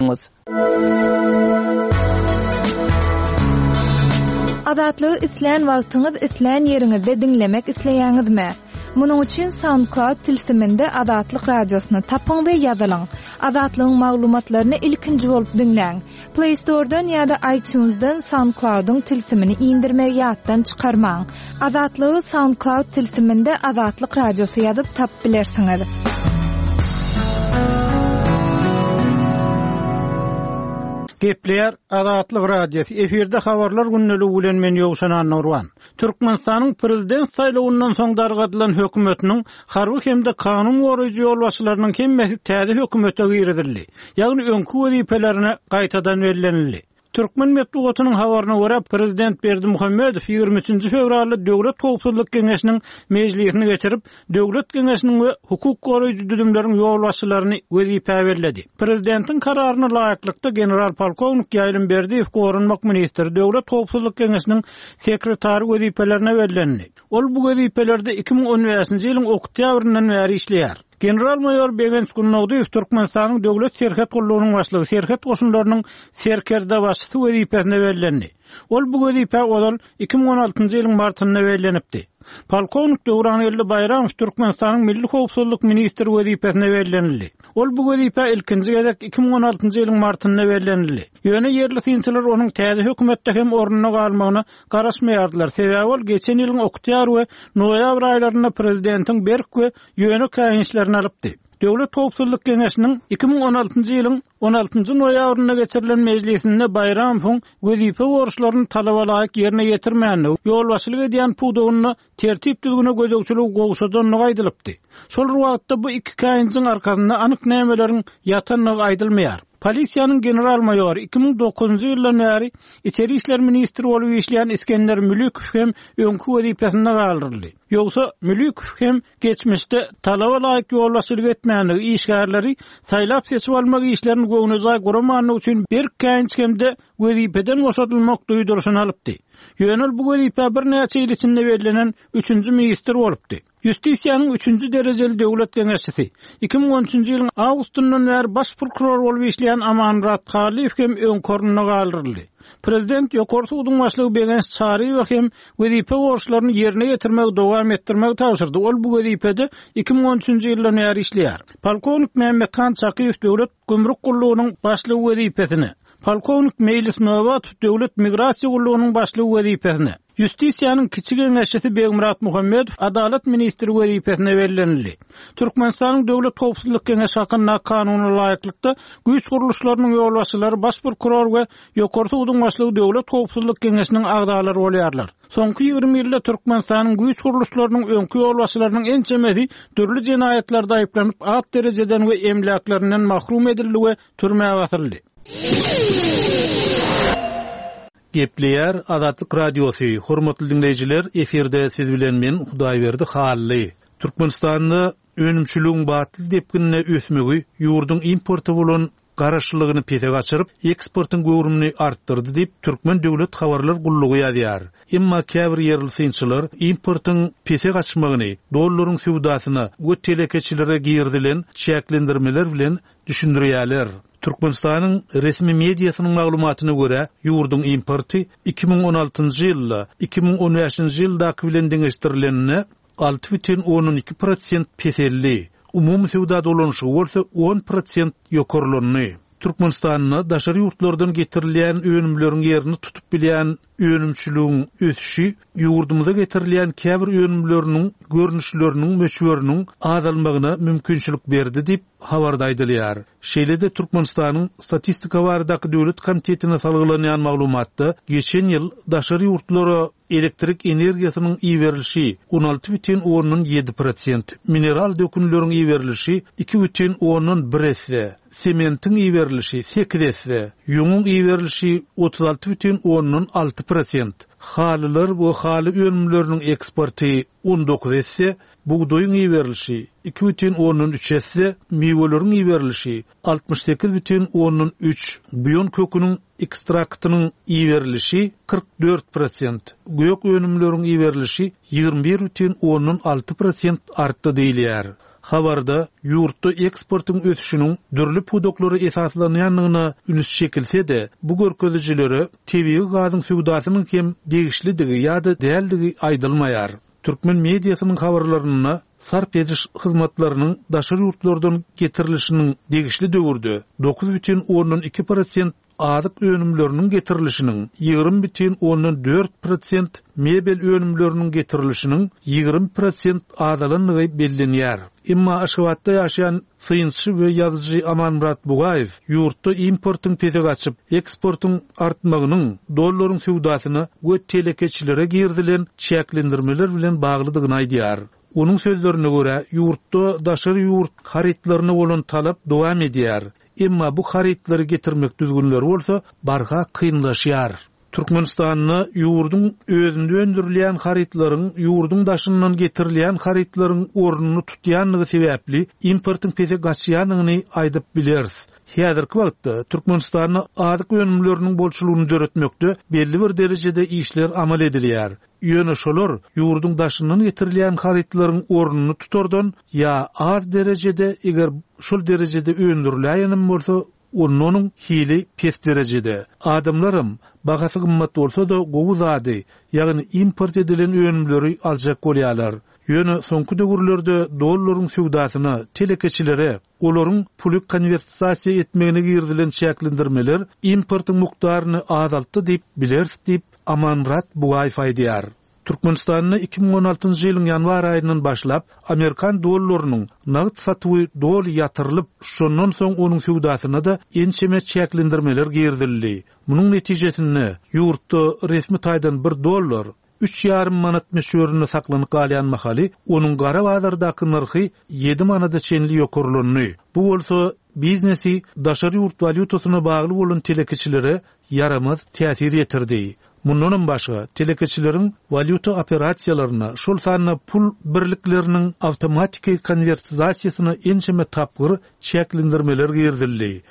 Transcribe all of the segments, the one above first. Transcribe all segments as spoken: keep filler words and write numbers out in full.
bolunuz. Adatlygy isleýän wagtyňyz isleýän ýeriňizde dinlemek isleýäňizmi? Munuň üçin SoundCloud tilsiminde Adatlyk radiosyny tapyň we ýazylyň. Adatlygyň maglumatlaryny ilkinji bolup dinleň. Play Store'dan ýa-da iTunes'dan SoundCloud'un tilsimini indirmek ýatdan çykarmaň. Adatlygy SoundCloud tilsiminde Adatlyk radiosy ýazyp tap bilersiňiz. Gepler Adatlyk radiosu efirde habarlar günneligi bilen men Ýowşan Nurwan. Türkmenistanyň prezident saýlawyndan soň dargadylan hökümetiniň harby hemde kanun goraýjy ýol başçylarynyň kemmesi täze hökümete giredirli. Ýagny öňkü wezipelerini gaýtadan bellenildi. Türkmen Medeniýetining habaryna görä prezident Berdimuhammedow ýygrimi üçinji fevralda Döwlet Howpsuzlyk Geňeşiniň mejlisini geçirip, Döwlet Geňeşiniň we hukuk goraýjy düdümleriň ýol başçylaryny wezipe berledi. Prezidentiň kararyna laýyklykda general polkownik Ýaýlym Berdiýew gorunmak ministri Döwlet Howpsuzlyk Geňeşiniň sekretary wezipelerine bellendi. Ol bu wezipelerde iki ming on beşinji ýylyň oktýabryndan bäri işleýär. General mayor Begenç Gulnawdyýew Türkmenistanyň döwlet serket gullugynyň başlygy, serket goşunlarynyň serkerde başçysy wezipesine bellendi. Ol bu wezipe odal iki ming on altynjy ýylyň martynda bellenipdi. Polkownik Döwran Elli Bayramow Türkmenistanyň milli howpsuzlyk ministri wezipesine bellenildi. Ol bu wezipe ilkinji gezek iki ming on altynjy ýylyň martynda bellenildi. Ýöne yerli synçylar onuň täze hökümetde hem ornuny galmagyna garaşmaýardylar. Sebäbi ol geçen ýylyň oktyabr we noýabr aýlarynda prezidentiň berk we ýöne käýinçlerini alypdy. Döwlet Howpsuzlyk Geňeşiniň iki ming on altynjy ýylyň on altynjy noýabrynda geçirilen mejlisinde Bayramow wezipe borçlaryny talabalaýyk ýerine ýetirmänligi, ýol başçylyk edýän puwdugyny tertip düzgüne gözegçilik gowşadan gaýdylypdy. Şol wagtda bu iki käýinçiň arkasynda anyk nämeleriň ýatanyny aýdylmaýar. Polisiýanyň general maýory iki ming dokuzunjy ýyldan bäri içeri işler ministri bolup işleýän İskender Mülükow hem öňkü wezipesinde galdyryldy. Ýogsa Mülükow hem geçmişde talaba laýyk ýol başçylyk etmänligi işgärleri saýlap seçip almak işlerini göwnüze guramagyny üçin bir käýinç hemde wezipeden boşatylmak duýdurusyny alypdy. Ýönel bu wezipe bir näçe ýyl içinde belenen üçünji ministr bolupdy. Justisiýanyň üçünji derejeli döwlet geňeşçisi. iki ming on üçünji ýylyň awgustyndan bäri baş prokuror bolup işleýän Amanrat Galiýew hem öňkoruna galdyryldy. Prezident ýokary suwdyň başlygy Begenç Çaryýew hem wezipe borçlaryny ýerine ýetirmek, dowam etdirmek tapşyrdy. Ol bu wezipede iki ming on üçünji ýyldan bäri işleýär. Polkownik Mehmethan Çakyýew döwlet gümrük gullugynyň başlygy wezipesini, Polkownik Mejlis Nowatow döwlet migrasiýa gullugynyň başlygy wezipesini, Justisiýanyň kiçik geňeşçisi Begmurat Muhammedow adalet ministri wezipesine bellenildi. Türkmenistanyň döwlet howpsuzlyk geňeşi hakyna kanuny laýyklykda güýç guruluşlarynyň ýol başçylary, baş prokuror we ýokary suwdyň başlygy döwlet howpsuzlyk geňeşiniň agdalary bolýarlar. Soňky ýygrimi ýylda Türkmenistanyň güýç guruluşlarynyň öňkü ýol başçylarynyň en çemesi türli jenaýatlarda aýyplanyp at derejeden we emlaklerinden mahrum edildi we türmäge batyryldy. Gepleýär Adatlyk radiosu. Hormatly dinleýijiler, eferde siz bilen men Hudaýberdi Hally. Türkmenistanda önümçülüğün batyl depkinine ösmegi ýurdun importy bolan garaşlygyny pese gaçyryp, eksportyň göwrümini artdyrdy diýip Türkmen döwlet habarlar gullugy ýazýar. Emma käbir yerli synçylar importyň pese gaçmagyny, dollaryň sowdasyny we telekeçilere girdilen çäklendirmeler bilen düşündirýärler. Türkmenistanyň resmi mediasynyň maglumatyna görä, ýurdun importy iki ming on altynjy ýylda iki ming on beşinji ýylda bilen deňeşdirilenine alty butun on iki prosent peselli. Umumy sowda dolanışı bolsa on prosent ýokarlandy. Türkmenistanyň daşary ýurtlardan getirilýän önümleriň ýerini tutup bilýän önümçülüğün ösüşi ýurdumyza getirilýän käbir önümleriniň görnüşleriniň möçberiniň azalmagyna mümkinçilik berdi diýip habarda aýdylýar. Şeýlede Türkmenistanyň statistika baradaky döwlet komitetine salgılanýan maglumatda geçen ýyl daşary ýurtlara elektrik energiýasynyň iýerilişi on alty butun on ýedi prosent, mineral dökünleriň iýerilişi iki butun on bir prosent, sementiň iýerilişi sekiz prosent, ýuňyň iýerilişi otuz alty butun on alty prosent. Halylar bu haly önümleriniň eksporty on dokuz prosent, buğdoyun iýerilişi iki butun on üç prosent, meweleriň iýerilişi altmış sekiz butun on üç, buýon köküniň ekstraktynyň iýerilişi kırk dört prosent, göýök önümleriň iýerilişi ýygrimi bir butun on altı prosent artdy diýilýär. Habarda ýurtda eksportyň ösüşiniň dürli pudoklary esaslanýanlygyna üns çekilse de, bu görkezijilere tebii gazyň suwdasynyň hem degişlidigi ýa-da däldigi aýdylmaýar. Türkmen mediasynyň habarlaryna sarp ediş hyzmatlarynyň daşary ýurtlardan getirilişiniň degişli döwürde dokuz бүтүн iki prosent adyk önümlerinin getirilişinin, ýygrimi бүтүн dört prosent mebel önümlerinin getirilişinin, ýygrimi prosent adalanlygy bellenýär. Emma Aşgabatda ýaşaýan syýynçy we ýazyjy Amanmurat Bugaýew ýurtda importyň pezek açyp, eksportyň artmagynyň dollaryň suwdasyny we telekeçilere girdilen çäklendirmeler bilen baglydygyny aýdýar. Onun sözlerine göre yurtda daşary yurt haritlaryna bolan talap dowam edýär. Emma bu haritleri getirmek düzgünler bolsa barga kynlaşýar. Türkmenistanyny ýurdun özünde öndürilýän haritlaryň ýurdun daşyndan getirilýän haritlaryň ornuny tutýanlygy sebäpli importyň pese gaçýanyny aýdyp bileriz. Häzirki wagtda Türkmenistanyň adyk önümleriniň bolşulugyny döretmekde belli bir derejede işler amal edilýär. Ýöne şolar ýurdun daşyndan getirilýän haritlaryň ornuny tutardan ýa az derejede eger şol derejede öndürilýän bolsa onun hili pes derejede. Adamlarym bagasy gymmat bolsa da gowy zady, ýagny import edilen önümleri aljak bolýarlar. Ýöne soňky döwürlerde dollaryň suwdasyny telekeçilere, olaryň puly konversiýasiýa etmegine girdilen çäklendirmeler importyň mukdaryny azaltdy diýip bilers diýip Amanmurat Bugaýew aýdýar. Türkmenistanyň iki bin on altyncy ýylyň ýanwar aýyndan başlap Amerikan dollarynyň nagd satywy dol ýatyrylyp, şondan soň onuň suwdasyna da ençeme çäklendirmeler girdildi. Munyň netijesinde ýurtda resmi taýdan bir dollar üç ýarym manat meşörüne saklanyp galýan mahaly, onuň gara bazardaky narhy ýedi manada çenli ýokurlandy. Bu bolsa biznesi daşary ýurt valyutasyna bagly bolan telekeçilere yaramaz täsir ýetirdi. Mundan başga telekeçileriň valyuta operasiýalaryna, şol sanyna pul birlikleriniň awtomatik konversiýasyna ençeme tapgyr çäklendirmeler girdildi.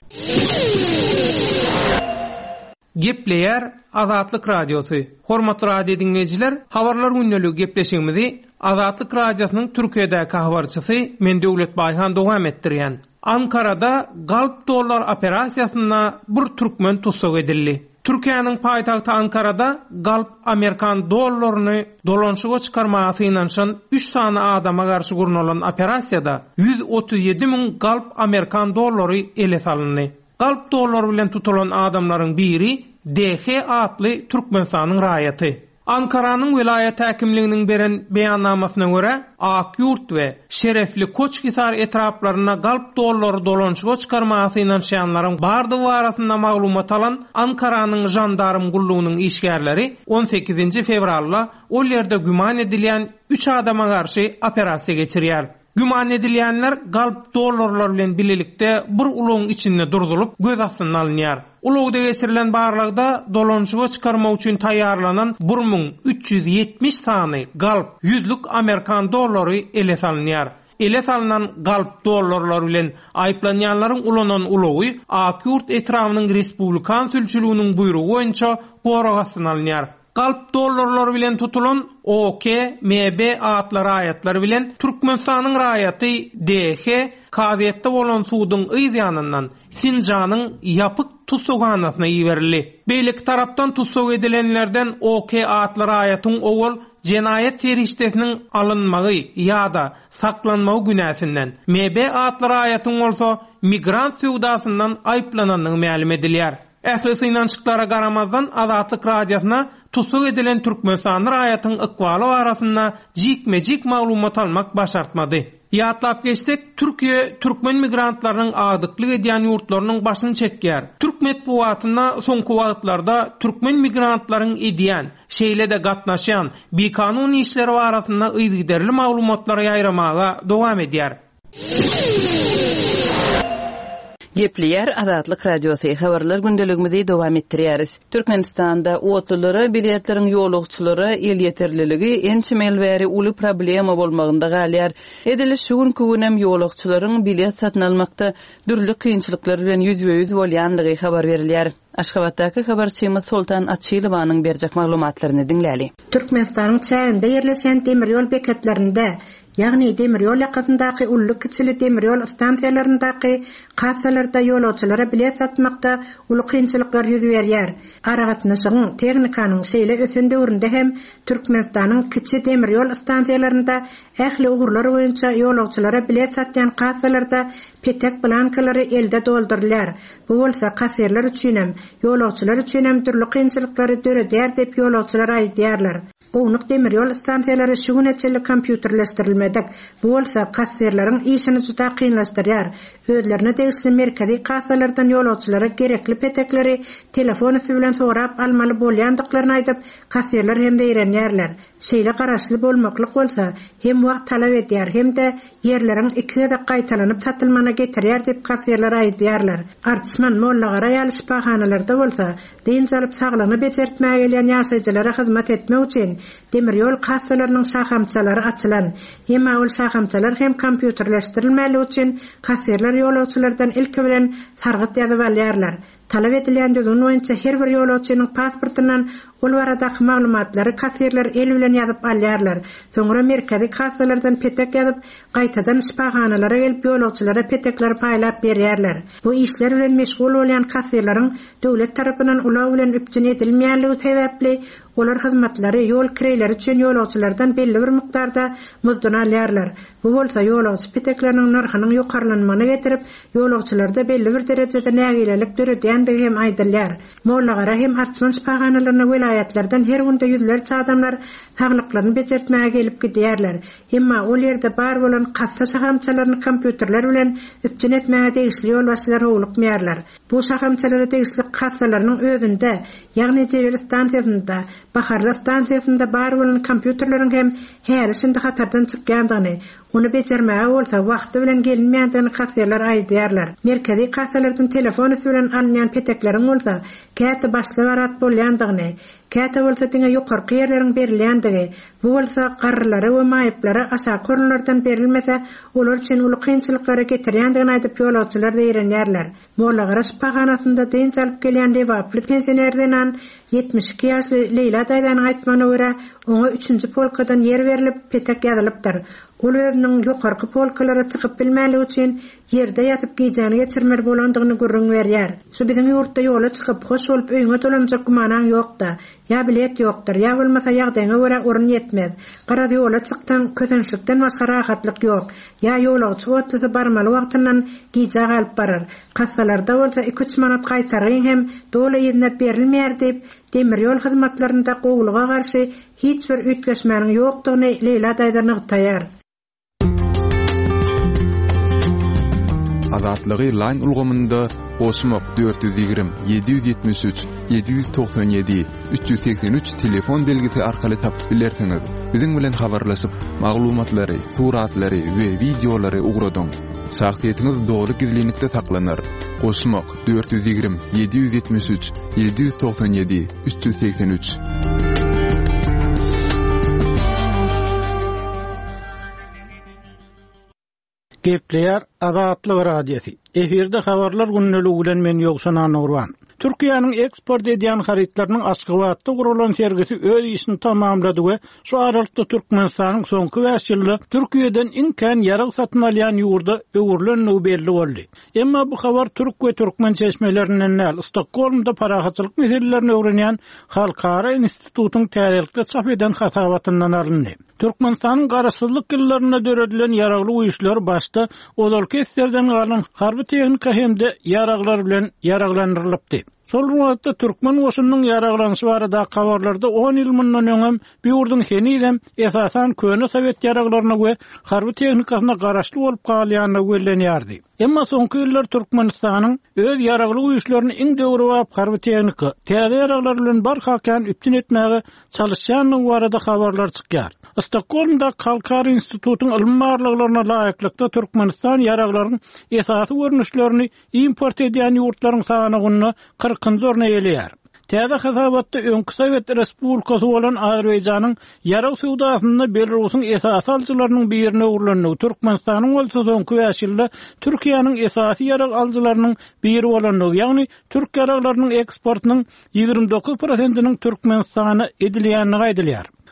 Gepleýär Azatlyk Radiosu. Hormatly radio dinleýijiler, habarlar günneligi gepleşigimizi Azatlyk Radiosynyň Türkiýedäki habarçysy men Döwlet Baýhan dowam etdirýän. Ankara'da galp dollar operasiýasyna bir türkmen tutsak edildi. Türkiýanyň paýtagty Ankara'da galp Amerikan dollaryny dolanşyga çykarmagy ýanşan üç sany adama garşy gurnulan operasiýada yüz otuz ýedi min galp Amerikan dollary ele salyndy. Galp dollar bilen tutulan adamlaryň biri D H adly Türkmenistanyň raýaty. Ankara'nın vilayet häkimliginiň beren beýannamasyna görä, Akyurt we Şerefli Koçhisar etraplarına galp dollary dolanşyga çykarmagy ýanşanlaryň bardygy barasynda maglumat alan Ankara'nın jandarm gullugynyň işgärleri on sekizinji fevralda ol ýerde güman edilýän üç adama garşy operasiýa geçirýär. Güman edilýänler galp dollarlar bilen bilelikde bir ulugyň içinde durdulyp göz astyna alınýar. Ulugda geçirilen barlygda dolanşyga çykarmak üçin taýýarlanan bir min üç ýüz ýetmiş sany galp yüzlük Amerikan dollary ele salynýar. Ele salynan galp dollarlar bilen aýplanýanlaryň ulanan ulugy Akyurt etrawynyň Respublikan sülçülüğiniň buýrugy boýunça goragasyna alynýar. Galp dollarlar bilen tutulan O K M B adlary aýatlar bilen Türkmenistanyň raýaty D H kaziýetde bolan suwdyň ýanyndan Sinjanyň ýapyk tutsuganasyna ýeberildi. Beýlik tarapdan tutsuk edilenlerden O K adlary aýatyň owal jenayet serişdesiniň alınmagy ýa-da saklanmagy günäsinden, M B adlary aýatyň bolsa migrant suwdasyndan aýplananyň ma'lum edilýär. Ähli inançyklara garamazdan Azatlyk Radiosyna tutsuk edilen Türkmenistan raýatynyň ykbaly barasynda jikmejik maglumat almak başartmady. Ýatlap geçsek, Türkiýe türkmen migrantlarynyň agdyklyk edýän ýurtlarynyň başyny çekýär. Türk medeniýetyna soňky wagtlarda türkmen migrantlaryň edýän, şeýle de gatnaşýan bekanun işleri barasynda ýygyderli maglumatlary ýaýramaga dowam edýär. Gepleýär Azatlyk Radiosu habarlar gündeligimizi dowam etdirýäris. Türkmenistanda otlary, biletleriň ýolugçylary el ýeterliligi ençimel bäri uly problema bolmagynda galýar. Edili şugun kugunem ýolugçylaryň bilet satyn almakda dürli kynçylyklar bilen ýüzbe-ýüz bolýandygy habar berilýär. Aşgabatdaky habarçymyz Sultan Atçylowanyň berjek maglumatlaryny dinläli. Türkmenistanyň çäginde ýerleşen temir ýol bekatlarynda Ýagny demir ýol ýakyndaky ully kiçili demir ýol stansiýalaryndaki kassalarda ýolagçylara bilet satmakda uly kynçylyklar ýüz berýär. Aragatnyşyň tehnikanyň şeýle ösün döwründe hem Türkmenistanyň kiçi demir ýol stansiýalarynda ähli ugurlar boýunça ýolagçylara bilet satýan kassalarda petek blankalary elde doldurlar. Bu bolsa kasserler üçin hem ýolagçylar üçin hem türlü kynçylyklary döredýär diýip ýolagçylar aýdýarlar. Ownyk demir ýol stansiýalary şu neçeli kompýuterleşdirilmedik. Bu bolsa kasserleriň işini juda kynlaşdyrýar. Özlerine degişli merkezi kassalardan ýolagçylara gerekli petekleri telefon bilen sorap almaly bolýandyklaryny aýdyp kasserler hem de öýrenýärler. Şeýle garaşly bolmaklyk bolsa hem wagt talap edýär hem de ýerleriň ikide gaýtalanyp satylmana getirýär diýip kasserler aýdýarlar. Artysman mollagara ýaly şifahanalarda bolsa deň salyp saglany bejertmäge gelýän ýaşaýjylara hyzmat etmek üçin demir ýol kassalarynyň şahamçalary açylan. Emma ol şahamçalar hem kompýuterleşdirilmeli üçin kasserler ýolagçylardan ilki bilen sargyt ýazyp alýarlar. Talap edilen düzgün boýunça her bir ýolagçynyň pasportyndan ol baradaky maglumatlary kasserler el bilen ýazyp alýarlar. Soňra merkezi kassalardan petek ýazyp, gaýtadan şifahanalara gelip ýolagçylara petekleri paýlap berýärler. Bu işler bilen meşgul bolan kasserleriň döwlet tarapyndan ulaw bilen üpjün edilmeýänligi sebäpli olar hyzmatlary ýol kireýleri üçin ýolagçylardan belli bir mikdarda muzdun alýarlar. Bu bolsa ýolagçy petekleriniň narhynyň ýokarlanmagyna getirip, ýolagçylarda belli bir derejede nägilelik döredýändigi hem aýdylýar. Mollagara hem artysman şifahanalarına vilayetlerden her günde yüzlerce adamlar saglyklaryny bejertmäge gelip gidýärler. Emma ol ýerde bar bolan kassa şahamçalaryny kompýuterler bilen üpjün etmäge degişli ýol başlary ulukmaýarlar. Bu şahamçalara degişli kassalarynyň özünde, ýagny jebel stansiýasynda, baharly stansiýasynda bar bolan kompýuterleriň hem her şinde hatardan çykýandygyny, onu bejermäge bolsa wagty bilen gelinmeýändigini kasserler aýdýarlar. Merkezi kassalardan telefon bilen alınýan petekleriň bolsa, käte başly barat bolýandygyny, käte bolsa diňe ýokarky ýerleriň berilýändigi, bu bolsa garrylary we maýyplary aşağı korunlardan berilmese, olar üçin uly kynçylyklara getirýändigini aýdyp ýolagçylar öýrenýärler. Mollagara şifahanasyna deň salyp gelýän lewaply pensionerden yetmiş iki ýaşly Leyla daýdan aýtmana görä, oňa üçünji polkadan ýer berilip petek ýazylypdyr. Ol özüniň ýokarky polkalara çykyp bilmeli üçin ýerde ýatyp giýjäni geçirmer bolandygyny görüň berýär. Şu biziň ýurtda ýola çykyp hoş bolup öýüňe dolanjak gumanan ýokda. Ya bilet ýokdur, ya bolmasa ýagdaýyna görä urun ýetmez. Garady ýola çykdan kötençlikden başga rahatlyk ýok. Ya ýolagçy otlyzy barmaly wagtyndan giýjak alyp barar. Kassalarda bolsa iki üç manat gaýtaryn hem doly ýerine berilmeýär diýip demir ýol hyzmatlarynda gowluga garşy hiç bir ütleşmäniň ýokdugyny Leyla daýdan ýaýar. Azatlygy line ulgamynda Osmok dört yüz ýigrim yedi yüz ýetmiş üç yedi yüz toksan ýedi üç yüz seksen üç telefon belgisi arkaly tapyp bilersiňiz. Biziň bilen habarlaşyp maglumatlary, suratlary we videolary ugradaň. Şahsiýetiniz dogry gizlilikde saklanır. Osmok dört yüz ýigrim yedi yüz ýetmiş üç yedi yüz toksan ýedi üç yüz seksen üç. Gepleýär Azatlyk radiosi. Eferde habarlar günnäli bilen men ýogşan Anurwan. Türkiýanyň eksport edýän haritlarynyň aşgabatda gurulan sergisi öz işini tamamlady we şu aralykda Türkmenistanyň soňky beş ýylda Türkiýeden iňkän ýarag satyn alýan ýurda öwürlenýändigi belli boldy. Emma bu habar türk we türkmen çeşmelerinden näl Stokholmda parahatçylyk meselelerini öwrenýän Halkara institutynyň täzelikde çap eden hasabatyndan alındy. Türkmenistanyň garaşsyzlyk ýyllaryna döredilen ýaragly uýuşlar başda Odolkeslerden galan harby tehnika hemde ýaraglar bilen ýaraglandyrlypdy. Şol wagtda türkmen goşunynyň ýaraglanyşy barada habarlarda on ýyl mundan öňem bir ýurdun henidem esasan köne Sowet ýaraglaryna we harby tehnikasyna garaşly bolup galýanyny bellenýärdi. Emma soňky ýyllar Türkmenistanyň öz ýaragly uýuşlaryny iň döwri we harby tehnika, täze ýaraglar bilen barhakan üpjün etmäge çalışýanyň barada habarlar çykýar. Stokholmda Halkara institutynyň ilmi barlyklaryna laýyklykda Türkmenistan ýaraglarynyň esasy görnüşlerini import edýän ýurtlaryň sanagyny kırkıncı orna eləyər. Täze hasabatda öňkü Sowet Respublikasy bolan Azerbaýjanyň ýarag sowdasyny Belarusyň esasy aljylarynyň birine urlanyny Türkmenistanyň bolsa soňky beş ýylda Türkiýanyň esasy ýarag aljylarynyň biri bolanyny, ýagny türk ýaraglarynyň eksportynyň ýigirmi dokuz prosentiniň Türkmenistana edilýänini gaýdylýar.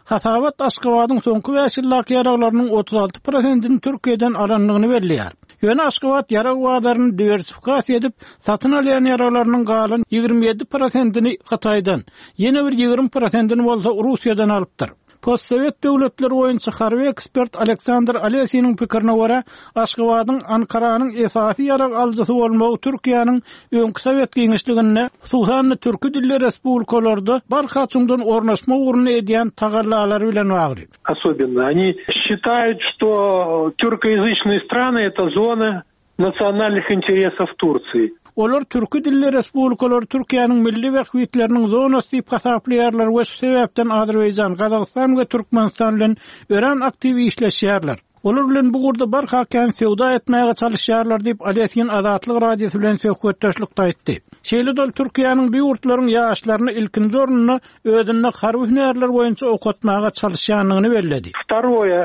Hasabat Aşgabatyň soňky beş ýaraglarynyň otuz alty prosentini Türkiýeden alanlygyny belliýär. Ýöne Aşgabat ýarag wagtlaryny diversifikasiýa edip, satyn alýan ýaraglarynyň galan ýigirmi ýedi prosentini Hataýdan, ýene bir ýigirmi prosentini bolsa Russiýadan alypdyr. Postsovet döwletleri boýunça harby ekspert Aleksandr Alesiynyň pikirine görä, Aşgabatyň Ankaranyň esasy ýarag aljysy bolmagy Türkiýanyň öňkü Sowet giňişligine, hususan türkü dilli respublikalarda barha üçin ornaşma uğruna edýän tagallalary bilen bagly. Особенно они считают, что тюркоязычные страны это зона национальных интересов Турции. Olar türkü dilli respublikalar Türkiýanyň milli wekilleriniň zonasy diýip hasaplaýarlar we şu sebäpden Azerbaýjan, Gazagystan we Türkmenistan bilen ören aktiw işleşýärler. Olar bilen bu gurda barha kan sewda etmäge çalışýarlar diýip Alesiýan Azatlyk radiosy bilen söhbetdeşlikde aýtdy. Şeýle dol Türkiýanyň bir ýurtlaryň ýaşlaryny ilkinji ornuna ödünne harby hünärler boýunça okutmaga çalışýanlygyny belledi. Второе,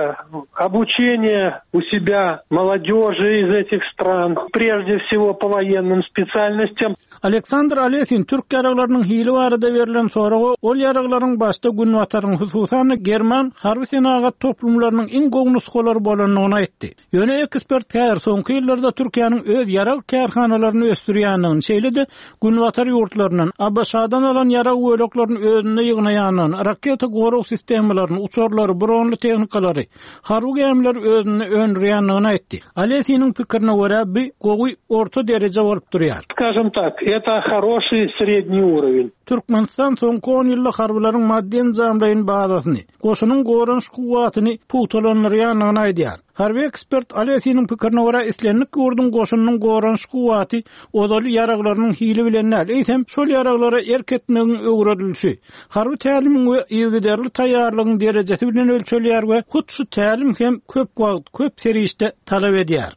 обучение у себя молодежи из этих стран, прежде всего по военным специальностям. Aleksandr Alesiyň türk ýaraglarynyň hili barada berilen soragy, ol ýaraglaryň başda Günwataryň hususan German harby senagat toplumlarynyň iň goňly skolary bolanyny aýtdy. Ýöne ekspert kär soňky ýyllarda Türkiýanyň öz ýarag kärhanalaryny ösdürýändigini, şeýle-de Günwatar ýurtlarynyň Abaşadan alan ýarag wöleklaryny özüne ýygnaýanyny, raketa gorug sistemalaryny, uçurlary, bronly tehnikalary, harby gemler özüne öndürýändigini aýtdy. Alesiýnyň pikirine görä, bu gowy orta derejede bolup durýar. Скажем так, это хороший средний уровень. Türkmenistan soňky on ýylda harbylaryň maddi enzamlaryň bazasyny, goşunyň goranç kuwwatyny puwtalanýanyny aýdýar. Harby ekspert Alesiýnyň pikirine görä, islenlik ýurdun goşunyň goranç kuwwaty odaly ýaraglarynyň hili bilen näl, eýsem şol ýaraglara erketmegiň öwredilişi, harby tälim we ýygyderli taýýarlygyň derejesi bilen ölçülýär we hut şu tälim hem köp wagt, köp serişde talap edýär.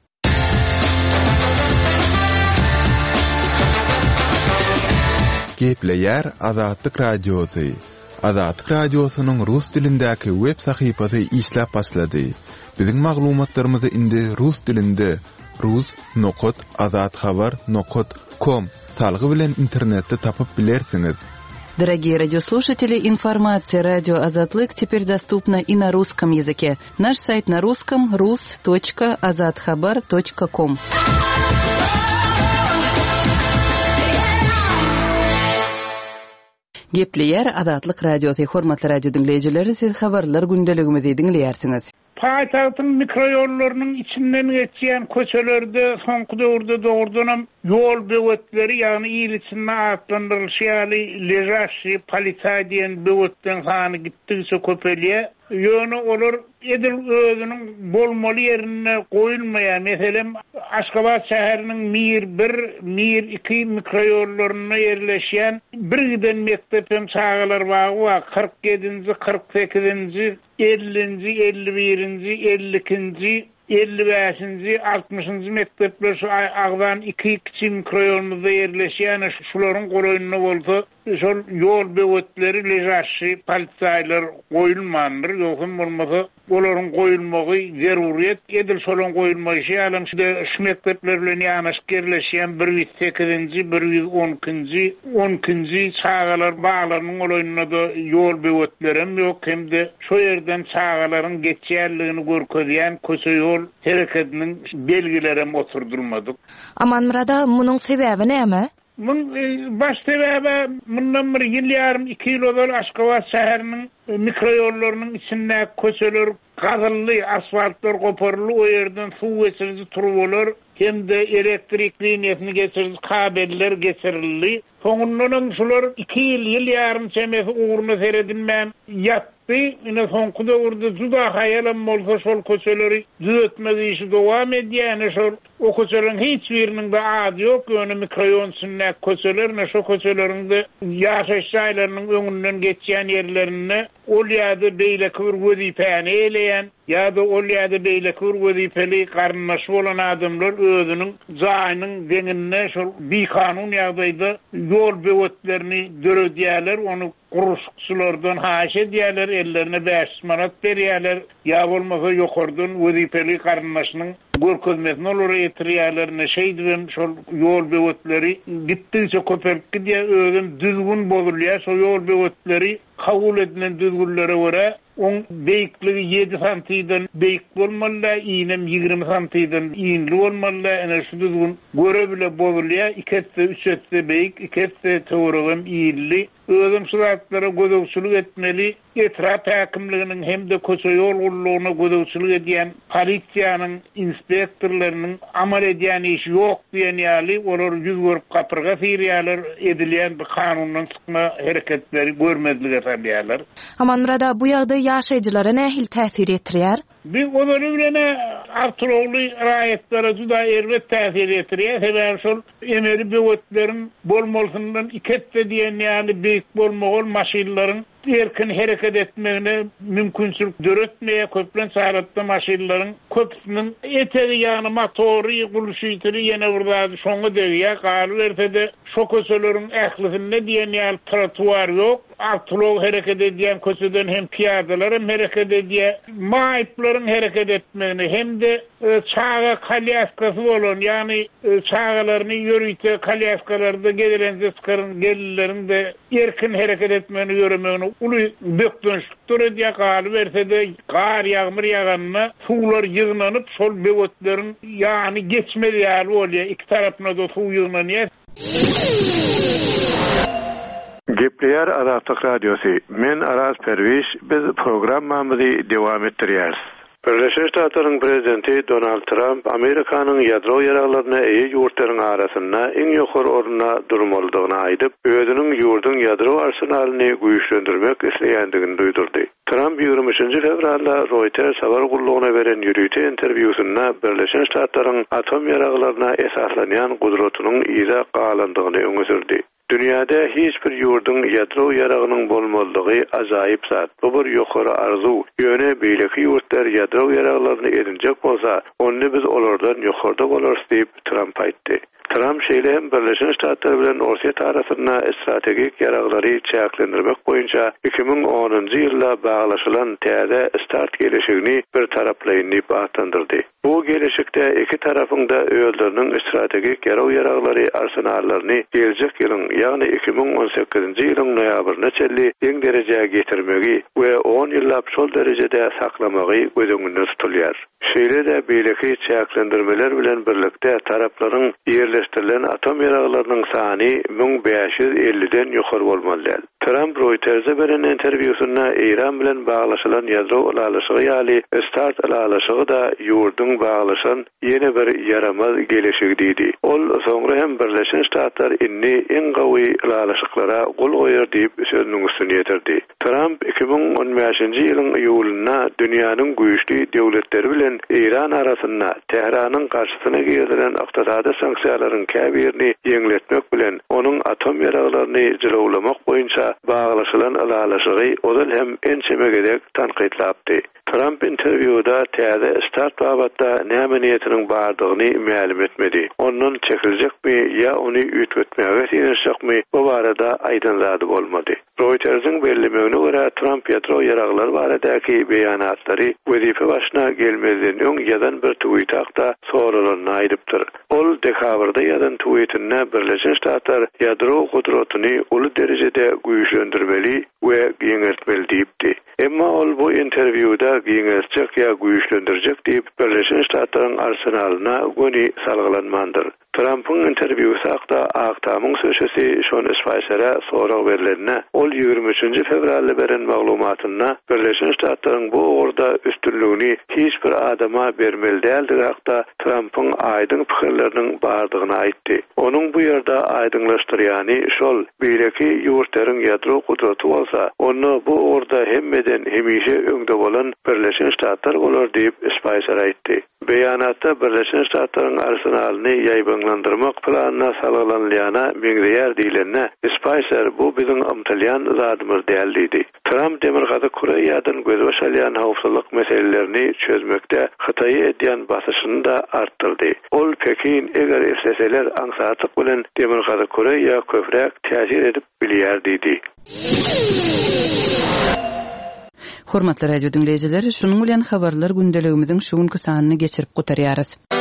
Gepleýär Azatlyk radiosy. Azatlyk radiosynyň rus dilindäki web sahypasy işläp başlady. Biziň maglumatlarymyzy indi rus dilinde rus nokot azatxabar nokot com salgy bilen internetde tapyp bilersiňiz. Дорогие радиослушатели, информация «Радио Азатлык» теперь доступна и на русском языке. Наш сайт на русском — рус точка азатхабар точка ком. Gepleýär Azatlyk radiosy. Hormatly radio dinleýijileri, siz habarlar gündeligimizi dinleýärsiňiz. Paýtagtyň mikroýollarynyň içinden geçýän köçelerde soňky döwürde dogurdanam ýol böwetleri, ýagny ýyl içinde atlandyrylýaly lejaşy polisiýa diýen böwetden hany gitdigçe köpelýär. Ýöne olar edil özüniň bolmaly ýerine goýulmaýan, meselem Aşgabat şäheriniň Mir bir, Mir iki mikroýollaryna ýerleşýän bir giden mektep hem çağalar bagy kırk ýedinji, kırk sekizinji, ellinji, elli birinji, elli ikinji, elli beşinji, altmışynjy mektepler şu agdan iki kiçik mikroýollarda ýerleşýän şularyň goroýunyna bolsa, şol ýol böwetleri lejaşy polisiýalar goýulmandyr, ýoksa bolmasa olaryň goýulmagy zeruriýet edil, şolaryň goýulmagy alam şu mektepler bilen ýanaşyk ýerleşýän bir yüz sekizinji, bir yüz on ikinji, on ikinji çağalar baglarynyň goroýunyna da ýol böwetleri ýok, hemde şu ýerden çağalaryň geçýärligini görkezýän köçe ýol hereketiniň belgileri oturdurmadyk. Aman Murada, munyň sebäbi näme? Mun baş sebäbi mundan bir ýyl ýarym iki ýyl ozal Aşgabat şäheriniň mikroýollarynyň içinde köçeler gazylly, asfaltlar goparly, o ýerden suw geçiriji turubolar, hemde elektrik liniýasyny geçiriji kabeller geçirildi. Soňundan şular iki ýyl, ýyl ýarym çemesi uğruna seredilmän ýatdy. Ine soňky döwürde juda haýalam bolsa şol köçeleri düzeltmegi işi dowam edýän, şol o köçelerin hiç biriniň de ady ýok, ýöne mikroýon sünnet köçeler, şo köçelerinde ýaşaş ýaýlarynyň öňünden geçýän ýerlerine ol ýa-da beýleki bir wezipäni eleýän, ýa-da ol ýa-da beýleki bir wezipeli garynmaşy bolan adamlar özüniň jaýynyň deňine şol bikanun ýagdaýda ýol böwetlerini döredýärler, onu guruşçulardan haş edýärler, ellerine beş manat berýärler, ýa bolmasa ýokardan wezipeli garynmaşynyň görkezmesini olara ýetirýärler, şeýdibem şol ýol böwetleri gitdiňçe köpelip gidýär, özüm düzgün bozulýar, şol ýol böwetleri kabul edilen düzgünlere göre on beýikligi yedi santiýdan beýik bolmaly, iğnem ýigirme santiýdan iğnli bolmaly, ene şu düzgün göre bile bolýar, iki hetse üç hetse beýik, iki hetse töwregem iğnli. Özüm şuratlara gözөгçülük etmeli, etraf häkimliginiň hemde köçe ýol gurulugyna gözөгçülük edýän polisiýanyň inspektorlarynyň amal edýän işi ýok diýen ýaly olar ýüz görüp gapyrga firýalar edilýän bir kanundan çykma hereketleri görmezlige edýärler. Aman burada bu ýagdaý ýaşaýjylara nähil täsir etdirýär? Bir onları bilene Arturoğlu raýatlara juda elbet täsir etdirýär. Sebäbi şol emeri böwetlerin bolmalysyndan ikette diýen ýaly beýik bolmagy maşinalaryň erkin hereket etmegine mümkünçilik döretmeýe köplen saratda maşinalaryň köpüsiniň etegi ýany motory gulşytyry ýene burada şoňa degýär. Galy berse şo köçeleriň ählisinde diýen ýaly trotuar ýok. Arturoğlu hereket edýän köçeden hem piyadalar hem hereket edýär. Maýyplaryň hereket etmegine hem de e, çağa kalyaskasy bolan, ýani e, çağalaryny ýörüýte kalyaskalarda gelilense çıkarın gelileriň de erkin hereket etmegine ýöremegine uly bökdönşlükler edýär. Galy berse de gar ýagmyr ýaganyna suwlar ýygnanyp şol böwetlerin ýani geçmeli ýaly bolýar. Iki tarapyna da suw ýygnanýar. Gepleyer Azatlyk Radiosu. Men Aras Perwiş, biz programmamyzy dowam etdirýäris. Birleşik Ştatlaryň prezidenti Donald Trump Amerikanyň ýadro ýaraglaryna eýe ýurtlaryň arasynda iň ýokary oruna durmalydygyny aýdyp, özüniň ýurdun ýadro arsenalyny güýçlendirmek isleýändigini duýdurdy. Trump ýygrimi üçinji fevralda Reuters habar gurulugyna beren ýürüýte interwýusynda Birleşik Ştatlaryň atom ýaraglaryna esaslanýan gudratynyň ýa galandygyny öňe sürdi. Dünyada hiç bir yurdun ýadro ýaragynyň bolmalydygy ajaýyp zat. Bu bir ýokary arzu. Ýöne beýleki ýurtlar ýadro ýaraglaryny edinjek bolsa, onu biz olardan ýokarda bolarys diýip Trump aýtdy. Trump şeýle hem Birleşik Ştatlar bilen Russiýa tarapyndan strategik ýaraglary çäklendirmek boýunça iki ming onunji ýylda baglaşylan täze start gelişigini bir taraplayny diýip atandyrdy. Bu gelişikde iki tarapyň da öýlerini strategik ýarag ýaraglary arsenallaryny geljek ýylyň, ýagny iki ming on sekizinji ýylyň noýabryna çelli iň derejäge getirmegi we on ýyllap şol derejede saklamagy gözüňde tutulýar. Şeýle de beýleki çäklendirmeler bilen birlikde taraplaryň ýerleşdirilen atom ýaraglarynyň sany ming beş ýüz elliden ýokary bolmaly. Trump Reuters'e beren interwýusynda Iran bilen baglaşylan ýadro alalyşygy ýaly start alalyşygy da ýurdun baglaşan ýene bir yaramaz gelişig diýdi. Ol soňra hem Birleşik Ştatlar inni iň gawy alalyşyklara gol goýar diýip sözüniň üstüne ýetirdi. Trump iki ming on beşinji ýylyň ýulynda dünýäniň güýçli döwletleri bilen Iran arasynda Tehranyň garşysyna girilen ykdysady sanksiýalaryň käbirini ýeňletmek bilen onuň atom ýaraglaryny jylawlamak boýunça baglaşylan alalyşygy ozal hem ençemegedek tanqidlapdy. Trump interwýuda täze start babatda näme niýetiniň bardygyny ma'lum etmedi. Ondan çekiljekmi ýa ony ütgetmäge ýerleşikmi bu barada aýdynlady bolmady. Reuters'in bellemegine görä Trump ýadro ýaraglary baradaky beýanatlary wezife başyna gelmezden öň ýazan bir tweetde soralaryny aýdypdyr. Ol dekabrda ýazan tweetinde Birleşik Ştatlar ýadro gudratyny uly derejede güýçlendirmeli we giňertmeli diýipdi. Emma ol bu interwýuda giňertjek ýa güýçlendirjek diýip Birleşik Ştatlaryň arsenalyna göni salgylanmandyr. Trump'ın interwýusy hakda Aktamyň söýşesi şonu Spicer'a sorak berilende ol ýygrimi üçinji fevralda beren maglumatynda Birleşik Ştatlaryň bu orada üstünlügini hiç bir adama bermeli däldi hakda Trump'ın aýdyn pikirleriniň bardygyny aýtdy. Onuň bu ýerde aýdynlaşdyrýany şol beýleki ýurtlaryň ýadro gudraty bolsa, onu bu orada hemmeden hemişe öňde bolan Birleşik Ştatlar bolar diýip Spicer aýtdy. Beýanatda Birleşik Ştatlaryň arsenalyny ýaýbanlandyrmak planyna salgylanyana meňzeýär diýilende Spicer bu biziň ymtylýan zadymyz däl diýdi. Trump Demirgazy Koreýadan göz başalýan howpsuzlyk meselelerini çözmekde Hytaýy edýän basyşyny da artdyrdy. Ol Pekin eger esleseler aňsatlyk bilen Demirgazy Koreýa köpräk täsir edip bilýär diýdi. Hormatly radio dinleýijiler, şunuň bilen habarlar gündeligimiziň şu günkü sanyny geçirip gotarýarys.